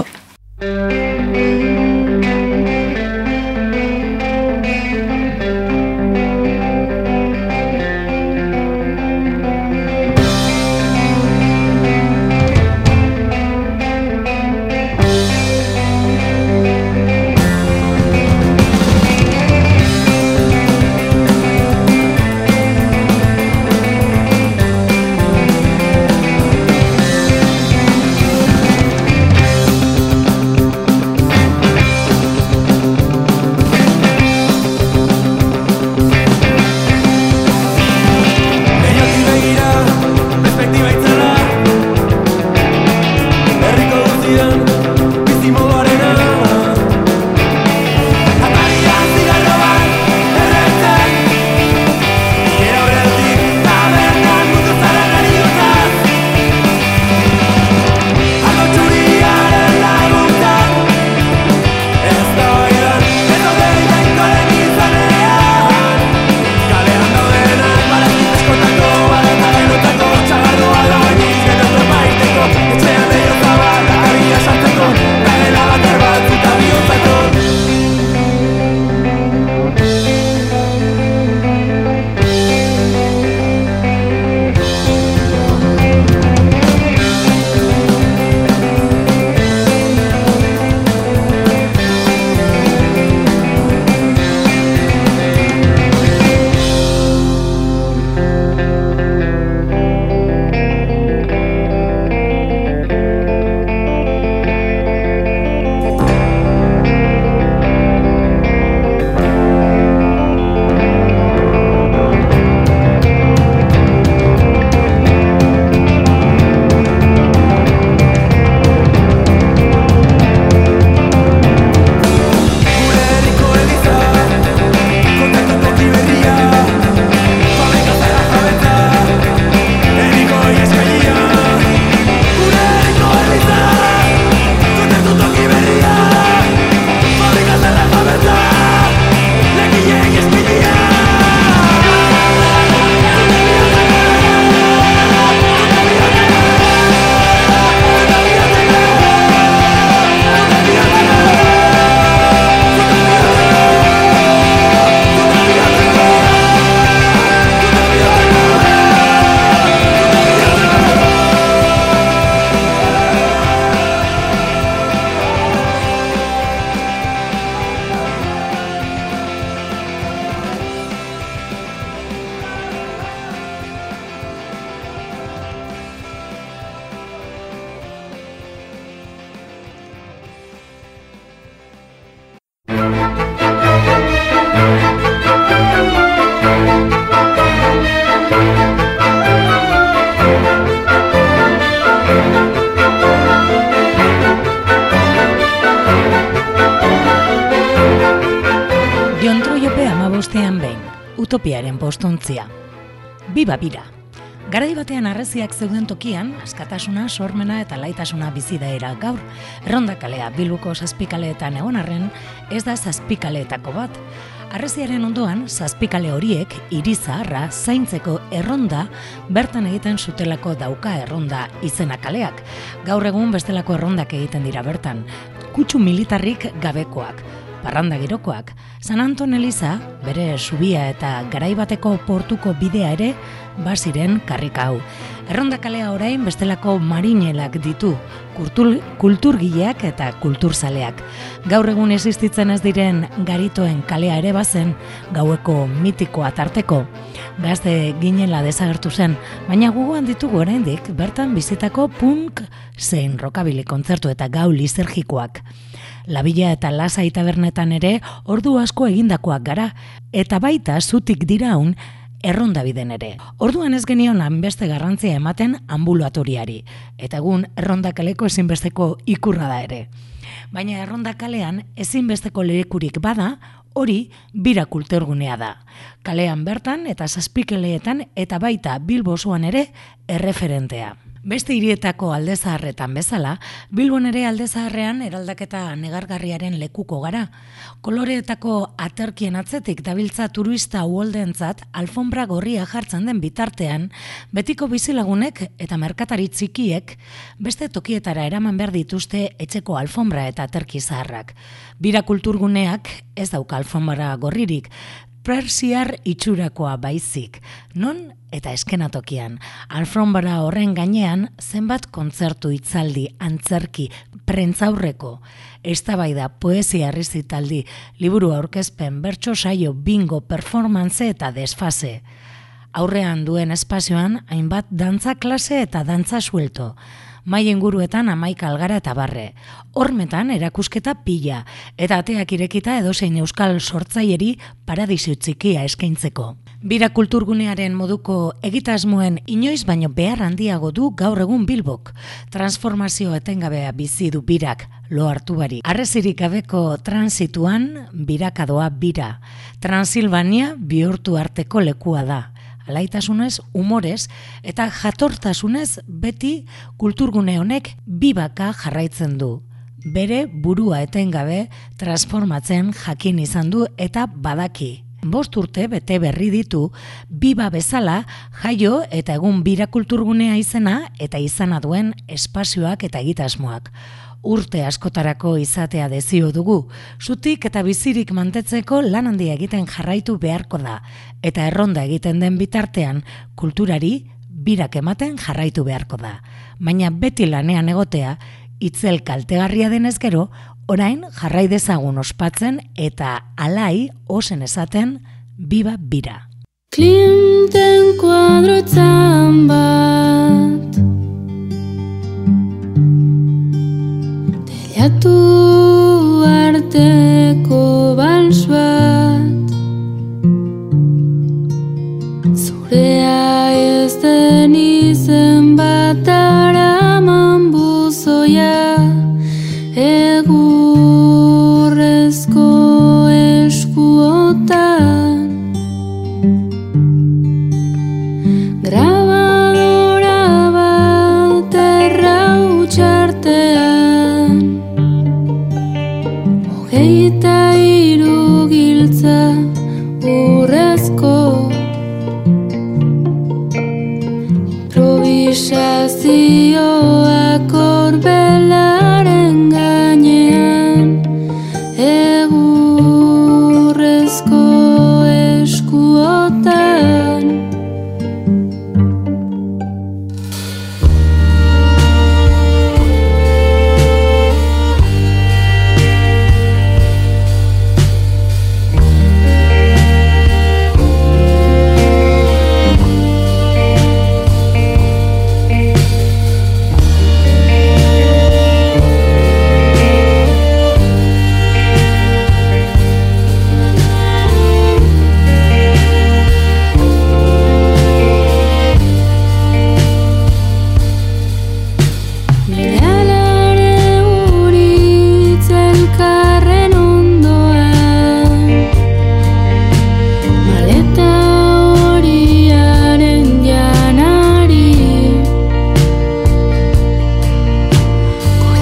utopiaren postontzia. Biba bira. Garai batean harreziak zeuden tokian, askatasuna, sormena eta laitasuna bizi da era gaur. Erronda kalea Bilboko zazpikaleetan egon arren, ez da zazpikaleetako bat. Harreziaren ondoan, zazpikale horiek, hiri zaharra, zaintzeko erronda, bertan egiten zutelako dauka erronda izena kaleak. Gaur egun bestelako errondak egiten dira bertan. Kutsu militarrik gabekoak. Parranda girokoak, San Anton Eliza, bere subia eta garaibateko portuko bidea ere, baziren karrika hau. Erronda kalea orain bestelako marinelak ditu, kultur, kulturgileak eta kulturzaleak. Gaur egun existitzen ez diren garitoen kalea ere bazen, gaueko mitikoa tarteko. Gazte ginela desagertu zen, baina gugoan ditugu oraindik bertan bizitako punk zein rockabilly kontzertu eta gau lisergikoak. Labila eta Lasai tabernetan ere ordu asko egindakoak gara, eta baita zutik diraun errondabiden ere. Orduan ez genion hainbeste garrantzia ematen ambulatoriari, eta egun errondakaleko ezinbesteko ikurra da ere. Baina errondakalean ezinbesteko lekurik bada, hori bira kulturgunea da. Kalean bertan eta zazpikeleetan eta baita Bilbo osoan ere erreferentea. Beste hirietako alde zaharretan bezala, Bilbon ere alde zaharrean eraldaketa negargarriaren lekuko gara. Koloreetako aterkien atzetik dabiltza turista uholdeentzat alfombra gorria jartzen den bitartean, betiko bizilagunek eta merkatari txikiek beste tokietara eraman behar dituzte etxeko alfombra eta aterki zaharrak. Bira kulturguneak ez dauka alfombra gorririk, persiar itxurakoa baizik, non eta eskenatokian. Alfombra horren gainean zenbat kontzertu hitzaldi, antzerki, prentzaurreko, eztabaida, poesia errezitaldi, liburu aurkezpen, bertso saio, bingo, performance eta desfase. Aurrean duen espazioan hainbat dantza klase eta dantza suelto. Mai inguruetan hamaika algara eta barre. Hormetan erakusketa pila, eta ateak irekita edozein euskal sortzaileri paradisu txikia eskaintzeko. Bira kulturgunearen moduko egitasmoen inoiz baino behar handiago du gaur egun Bilbok. Transformazio etengabea bizi du birak, lo hartu bari. Harrezirik gabeko transituan birakadoa bira. Transilvania bihurtu arteko lekua da. Alaitasunez, humorez eta jatortasunez beti kulturgune honek bibaka jarraitzen du. Bere burua etengabe transformatzen jakin izan du eta badaki. Bost urte bete berri ditu, biba bezala jaio eta egun bira kulturgunea izena eta izana duen espazioak eta egitasmoak. Urte askotarako izatea dezio dugu, zutik eta bizirik mantetzeko lan handia egiten jarraitu beharko da, eta erronda egiten den bitartean kulturari birak ematen jarraitu beharko da. Baina beti lanean egotea, itzel kaltegarria denez gero, orain jarrai dezagun ospatzen eta alai osen esaten biba bira. Klimten kuadroetan bat Telatu arteko bals bat Zurea ez den izen bat araman buzoia Egurrezko eskuotan Grabadora bat errautxartean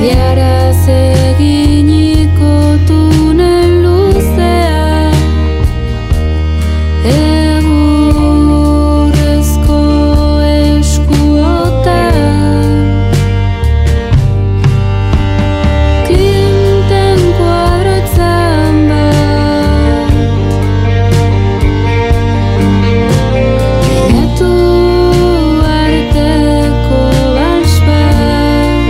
Erdiaraz eginiko tunel luzea, egurrezko eskuotan, klinten kuadrotzan bat, bilatu arteko bals bat,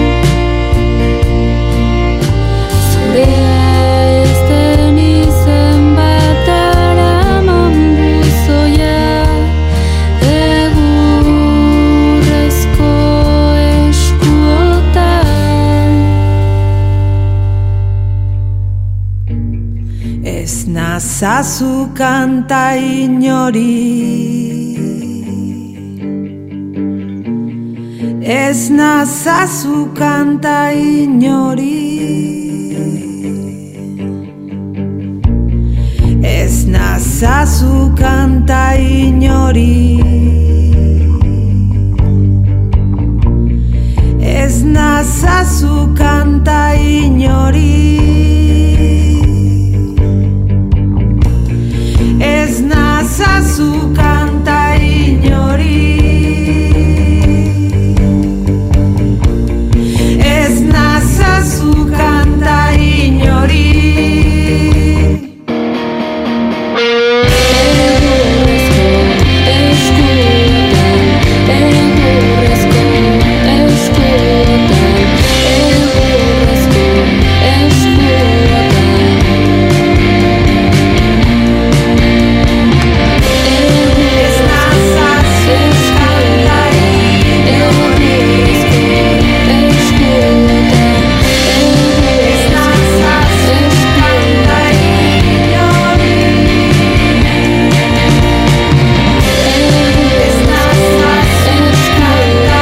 zurea ez den izen bat araman buzoia, egurrezko eskuotan. Ez nazazu kanta inori, ez nazazu kanta inori, ez nazazu kanta inori, ez nazazu kanta inori. Ez nazazu kanta inori, ez nazazu kanta inori. Egurrezko eskuotan, egurrezko eskuotan, Ez nazazu kanta inori, ez nazazu kanta inori, ez nazazu kanta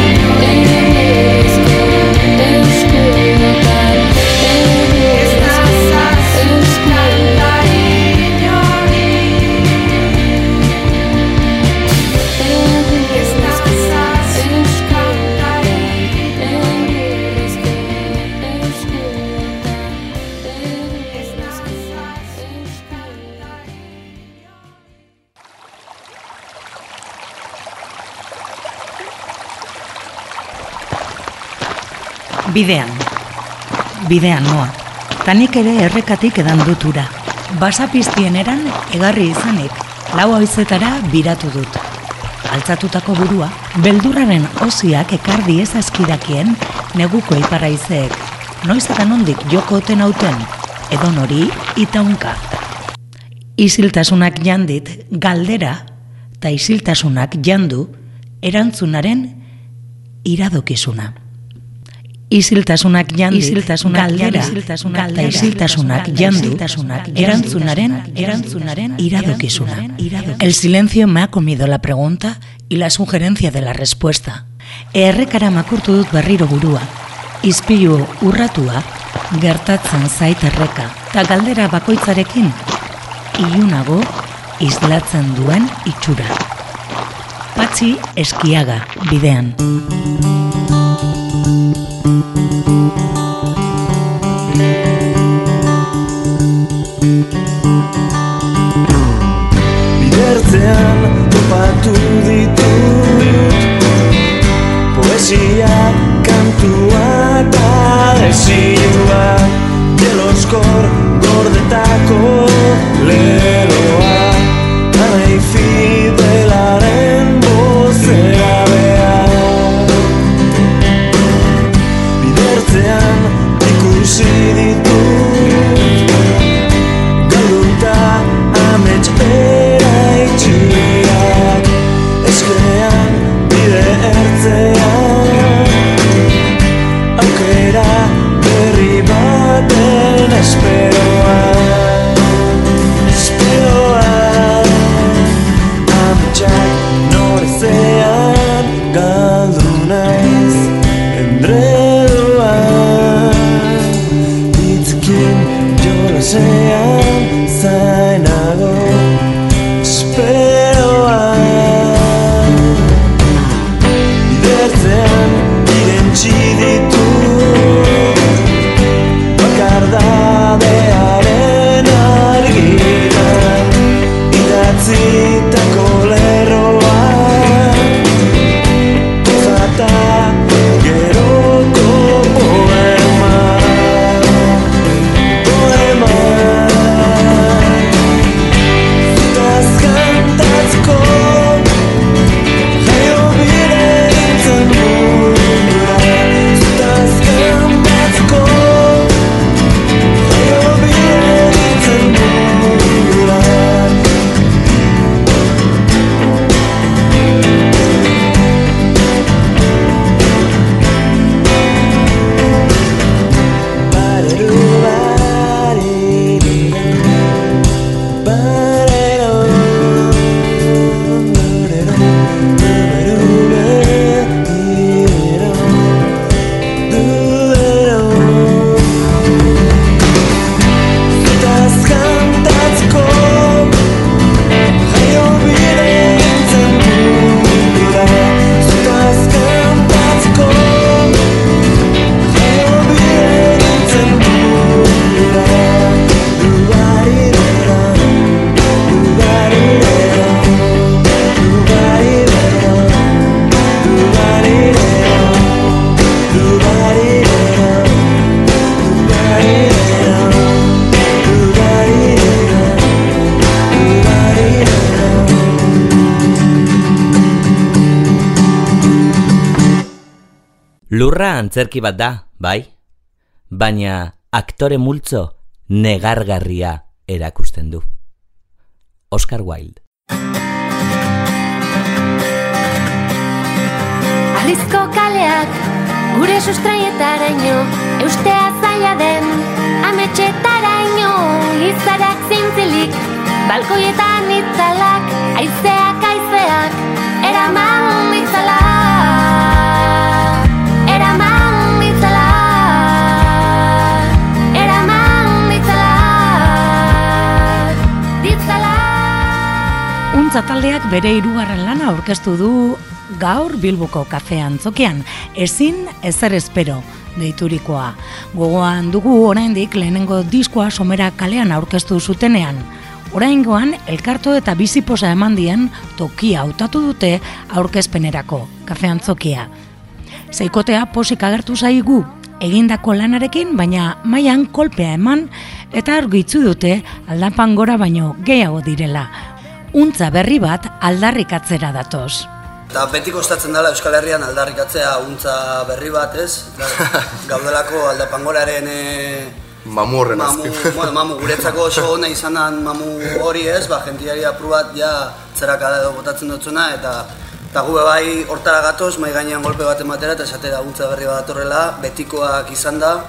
Bidean, bidean noa, tanik ere errekatik edan dutura. Basapiztien eran egarri izanik, lau haizetara biratu dut. Altzatutako burua, beldurraren osiak ekar diezazkidakien neguko iparraizeek. Noiz eta nondik joko oten hauten, edo nori itaunka. Isiltasunak jandit galdera, eta isiltasunak jandu erantzunaren iradokizuna. Isiltasunak jandit, isiltasunak galdera, eta isiltasunak jandu, erantzunaren, erantzunaren iradokizuna. El silencio me ha comido la pregunta y la sugerencia de la respuesta. Errekara makurtu dut berriro burua. Izpilu urratua, gertatzen zait erreka, eta galdera bakoitzarekin, ilunago islatzen duen itxura. Patxi Eskiaga, bidean. Bidertzean topatu ditut poesia, kantua eta desioa, jeloskor gordetako leloa, anai fidelaren bozera behar. Bidertzean ikusi ditut galdunta amets eraitxiak, eskenean bide ertzean, aukera berri baten esperoa, esperoa, ametsak norezean galdu naiz endredoan, hitzekin jolasean zainago esperoa. Bidertzean irentsi ditut Lurra antzerki bat da, bai, baina aktore multzo negargarria erakusten du. Oscar Wilde. Alizko kaleak gure sustraietaraino, eustea zaila den ametxetaraino, izarak zintzilik, balkoietan itzalak, aizeak aizeak, eraman ditzala, eraman ditzala, eraman ditzala, ditzala. Untza taldeak bere hirugarren lana aurkeztu du gaur Bilboko kafe antzokian, ezin ezer espero deiturikoa. Gogoan dugu oraindik lehenengo diskoa Somera kalean aurkeztu zutenean. Oraingoan elkarto eta biziposa eman dien tokia hautatu dute aurkezpenerako kafe antzokia. Seikotea posik agertu zaigu egindako lanarekin, baina mailan kolpea eman eta argitzu dute aldapan gora baino gehiago direla. Untza berri bat aldarrikatzera datoz. Eta beti kostatzen dela Euskal Herrian aldarrikatzea untza berri bat, ez? Gaudelako aldapangoraren e... mamu horren azken. Bueno, mamu guretzako oso ona izan den mamu hori, ez? Ba, jentiari apur bat ja zerakada edo botatzen dutzuna, eta eta gu bai hortara gatoz, mai gainean golpe bat ematera, eta esatera untza berri bat datorrela, betikoak izan da.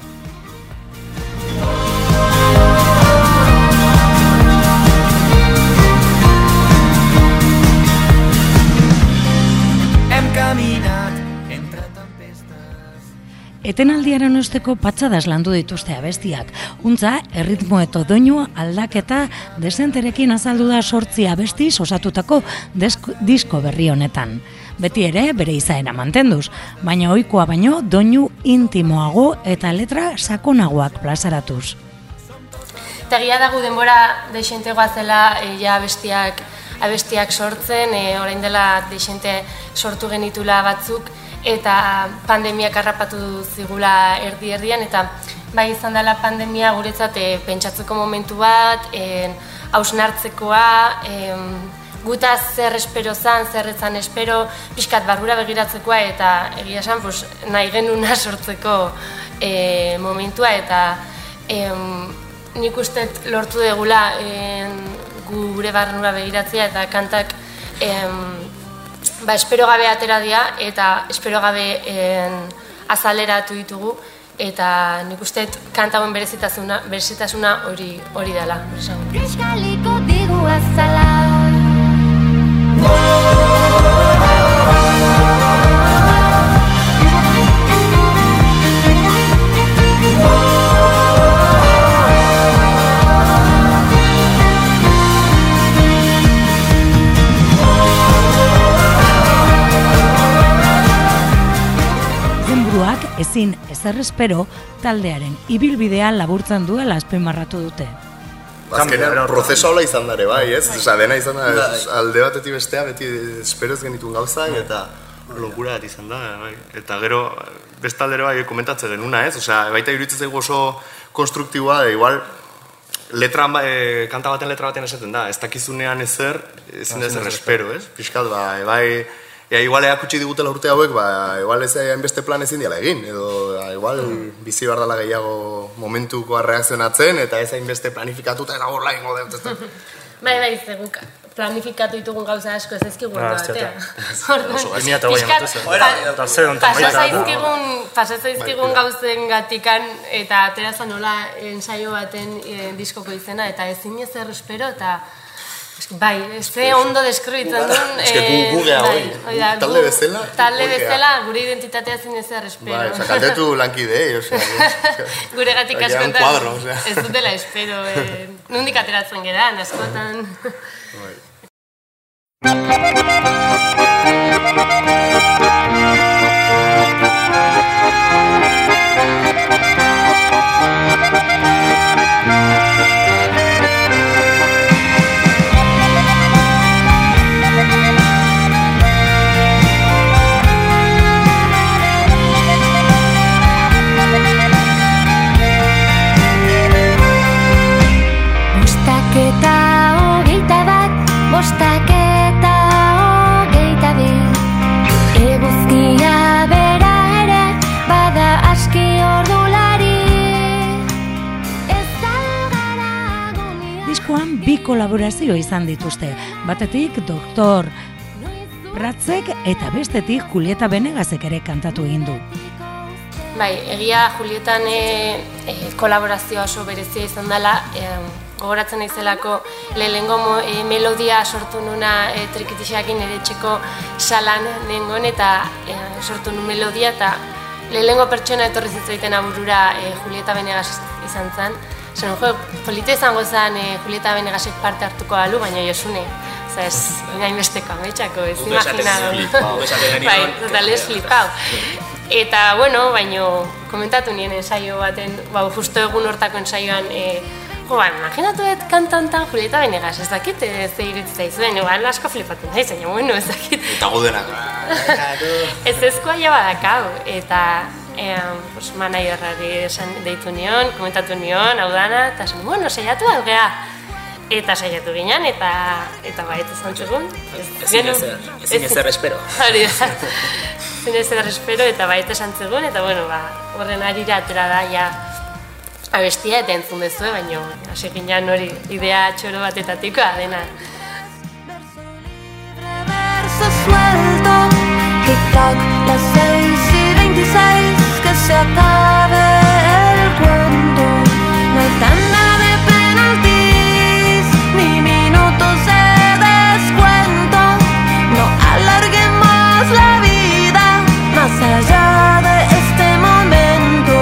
Etenaldiaren osteko patxadas landu dituzte abestiak. Untza, erritmo eta doinu aldaketa desenterekin azaldu da sortzi abestiz osatutako desko, disko berri honetan. Beti ere bere izaera mantenduz, baina ohikoa baino doinu intimoago eta letra sakonagoak plazaratuz. Eta egia dago denbora deixentegoa zela e, ja abestiak, abestiak sortzen, e, orain dela deixente sortu genitula batzuk, eta pandemiak harrapatu zigula erdi-erdian, eta bai izan dela pandemia guretzat e, pentsatzeko momentu bat, e, hausnartzekoa, e, gutaz zer espero zan, zer etzan espero, pixkat barrura begiratzekoa, eta egia esan pues, nahi genuna sortzeko e, momentua, eta e, nik uste lortu degula e, gure barrura begiratzea, eta kantak e, ba, espero gabe atera dira, eta espero gabe en, azaleratu ditugu, eta nik uste kanta hauen berezitasuna, berezitasuna hori hori dela. Eskaliko digu azala. Ezin ezer espero taldearen ibilbidea laburtzen duela azpimarratu dute. Azkenean, prozeso hola izan dare, bai, ez? Osa, dena izan da, alde batetik bestea, beti esperoz genitun gauza, eta lokura bat izan da, bai. Eta gero, bestaldere bai komentatzen genuna, ez? Osa, baita iruditzen zaigu oso konstruktiboa, da, igual, letra, e, kanta baten letra baten esaten da, ez dakizunean ezer, ezin ezer espero, ez? Piskat, bai, bai, Ea, igual eakutsi digutela urte hauek, ba, igual ez hainbeste plan ezin diala egin, edo igual mm. bizi behar dela gehiago momentukoa reakzionatzen, eta ez hainbeste planifikatuta eta horla ingo dut, ezta? Bai, bai, zeguk planifikatu ditugun gauza asko ez ezkigun ah, batea. Pasa zaizkigun gauzen gatikan, eta ateratzen nola ensaio baten e, diskoko izena, eta ezin ezer espero, eta bai, ez ze ondo deskribitzen duen... Ez que gu gea hori, talde bezala... Talde bezala, gure identitatea zin ezer espero. Bai, oza, kaldetu lankidei, oza... Gure gatik askotan, ez dutela espero, nondik ateratzen geran, askotan... Bostak eta hogeita bat, bostak eta hogeita bi. kolaborazio izan dituzte. Batetik doktor Pratzek eta bestetik Julieta Benegazek ere kantatu egin du. Bai, egia Julietan e, e, kolaborazioa oso berezia izan dela, e, gogoratzen naizelako lehenengo e, melodia sortu nuna e, trikitixeakin ere txeko salan nengon eta e, sortu nun melodia eta lehenengo pertsona etorri zitzaiten aburura e, Julieta Benegaz izan zen. Zer, jo, polite izango zen e, Julieta Benegazek parte hartuko alu, baina Josune. Oza, ez gainbesteko ametxako, ez imaginado. Bai, total ez flipau. Eta, bueno, baino, komentatu nien ensaio baten, bau, justo egun hortako ensaioan, e, jo, ba, imaginatu dut kantantan Julieta Benegaz, ez dakit, ez iritz zaizuen, ba, asko flipatu nahi, zaino, bueno, ez dakit. Eta godenak. Ez ezkoa ja badakau, eta e, pues, managerrari deitu nion, komentatu nion, hau dana, eta zen, bueno, saiatu algea. Eta saiatu ginen, eta eta baiet izan txegun. Ezin ezer, ezin ezer espero. Hori da, ezin ezer espero, eta baiet izan txegun, eta bueno, ba, horren arira atera da, ja, abestia eta entzun dezue, baina hasi ginen hori idea txoro batetatikoa dena. Verso suelto, tic-tac, las seis y veintiséis, que se acabe el cuento, no hay tanta de penaltis, ni minutos de descuento, no alarguemos la vida, más allá de este momento.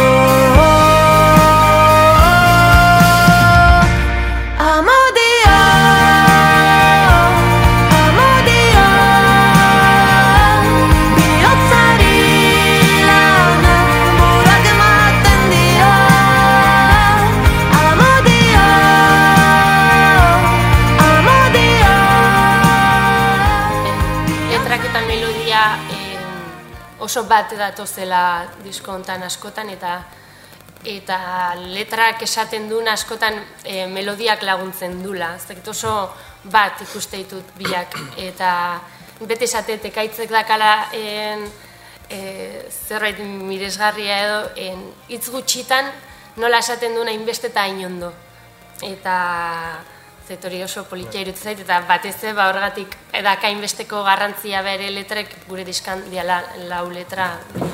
Oso bat datozela disko hontan askotan eta eta letrak esaten duen askotan e, melodiak laguntzen dula. Ez dakit oso bat ikuste ditut biak eta beti esatet ekaitzek dakala en, e, zerbait miresgarria edo en, hitz gutxitan nola esaten duen hainbeste eta hain ondo. Eta zetori oso politia irutzen zait, eta batez ba horregatik edaka hainbesteko garrantzia bere letrek gure diskan diala lau letra.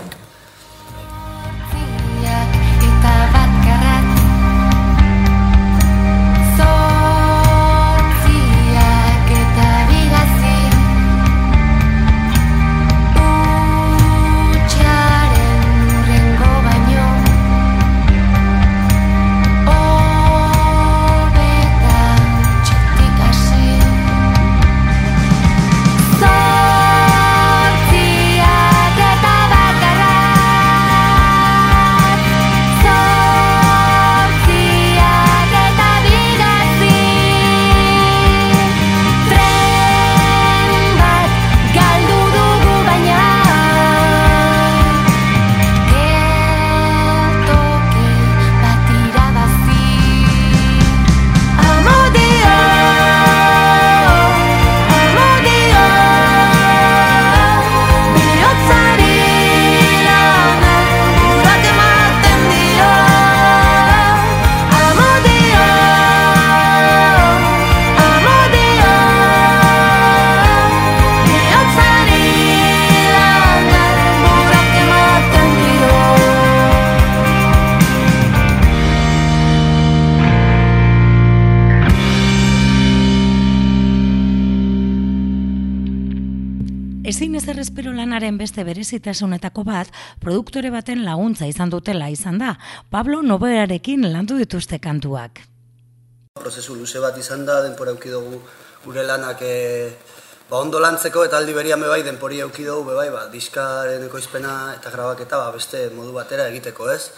Ezin ezer espero lanaren beste berezitasunetako bat, produktore baten laguntza izan dutela izan da. Pablo Noboerarekin landu dituzte kantuak. Prozesu luze bat izan da, denpora eduki dugu gure lanak e, ba, ondo lantzeko eta aldi berian bebai denpori eduki dugu bebai, ba, diskaren ekoizpena eta grabaketa ba, beste modu batera egiteko, ez?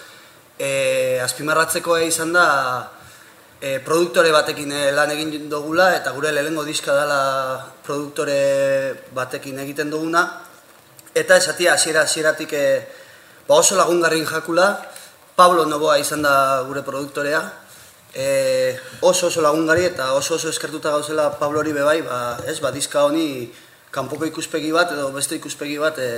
E, azpimarratzekoa izan da e, produktore batekin lan egin dugula eta gure lehenengo diska dela produktore batekin egiten duguna eta esatia hasiera hasieratik e, ba oso lagungarrin jakula. Pablo Noboa izan da gure produktorea, e, oso oso lagungari eta oso oso eskertuta gauzela Pablori bebai, ba, ez, ba, diska honi kanpoko ikuspegi bat edo beste ikuspegi bat e,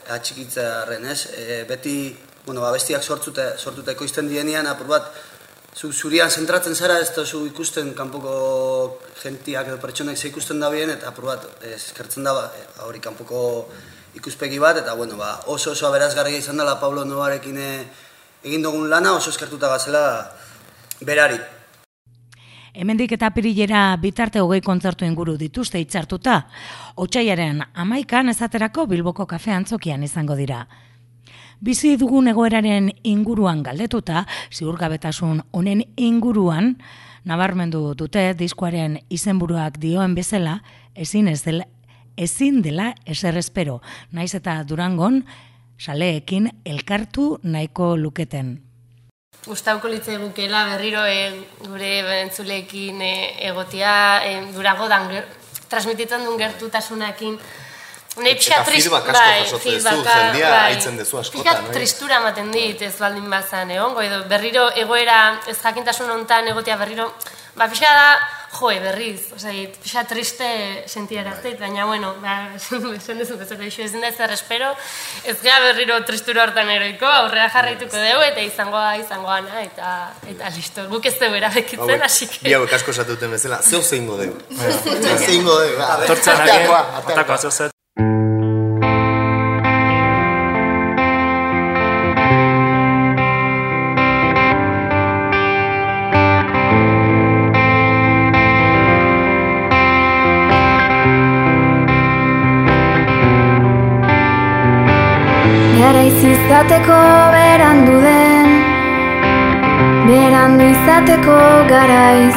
atxikitzearen, ez? E, beti, bueno, ba, bestiak sortzute, sortute ekoizten dienean, apur bat, zu zurian zentratzen zara, ez da zu ikusten kanpoko gentiak edo pertsonak ze ikusten da bien, eta probat, eskertzen da, ba, hori kanpoko ikuspegi bat, eta bueno, ba, oso oso aberazgarria izan dela Pablo Novarekin egin dugun lana, oso eskertuta gazela berari. Hemendik eta apirilera bitarte hogei kontzertu inguru dituzte hitzartuta. Otsaiaren hamaikan esaterako Bilboko kafe antzokian izango dira. Bizi dugun egoeraren inguruan galdetuta, ziurgabetasun honen inguruan, nabarmendu dute diskoaren izenburuak dioen bezala, ezin ez dela, ezin dela ezer espero, naiz eta Durangon saleekin elkartu nahiko luketen. Gustauko litzaigukela berriro e, gure entzuleekin e, egotia, e, Durango dan transmititzen duen gertutasunakin. Eta feedback asko jasotzen duzu, jendia haitzen duzu askotan. Pixkat tristura ematen dit ez baldin bazan egongo, edo berriro egoera ez jakintasun honetan egotia berriro, ba pixka da, joe, berriz, osait, pixka triste sentiarazteit, baina bueno, ba, esan duzu bezala iso ezin da ezer espero, ez gara berriro tristura hortan eroiko, aurrera jarraituko dugu, eta izangoa, izangoana, eta, eta listo, guk ez dugu erabekitzen, hasi que... Bi hauek asko esatuten bezala, zeu zeingo dugu. Zeu zeingo dugu. Tortzen ake, atako azozet. Garaiz izateko berandu den, berandu izateko garaiz.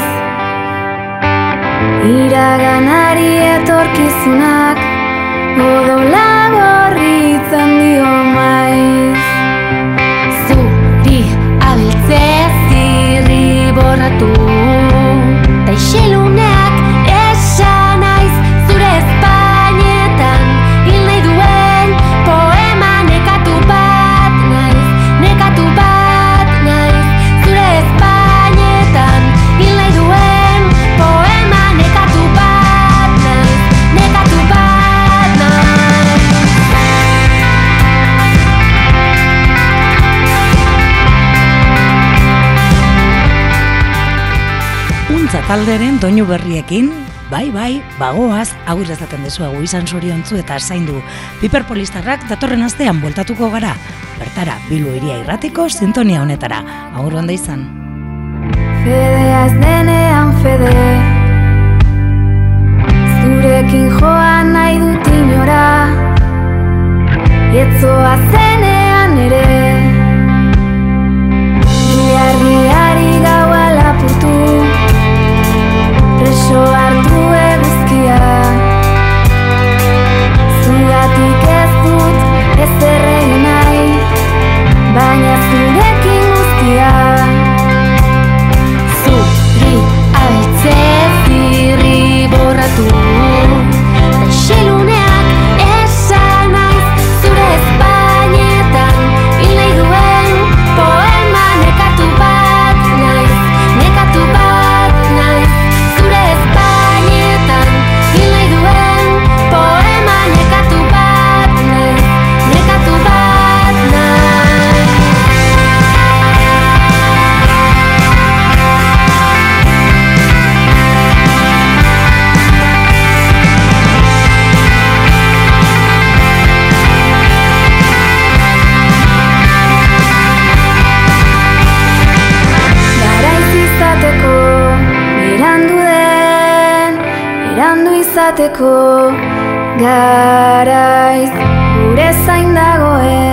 Iraganari etorkizunak, odola gorritzen dio maiz. Zuri abiltze zirri borratu, ta iseluneak esan naiz zure espainetan, hil nahi duen poema nekatu bat naiz, nekatu bat naiz, zure espainetan, hil nahi duen poema nekatu bat naiz, nekatu bat naiz. Untza talderen doinu berriekin, bai, bai, bagoaz, agur ezaten dezuagu izan zoriontzu eta zaindu. Piperpolistarrak datorren astean bueltatuko gara. Bertara, Bilbo Hiria Irratiko sintonia honetara. Agur onda izan. Fedea ez denean fede, zurekin joan nahi dut inora, etzoa zenean ere, ilargiari gaua lapurtu, preso hartu eguzkia, zugatik ez dut ez erregi nahi, baina zurekin guztia. Zuri abeltze zirri borratu, iseluneak esan naiz zure espainetan, hil nahi duen poema nekatu bat naiz, nekatu bat naiz, zure espainetan, hil nahi duen poema nekatu bat naiz, nekatu bat naiz. Garaiz izateko, berandu den, berandu izateko, garaiz gure zain dagoen.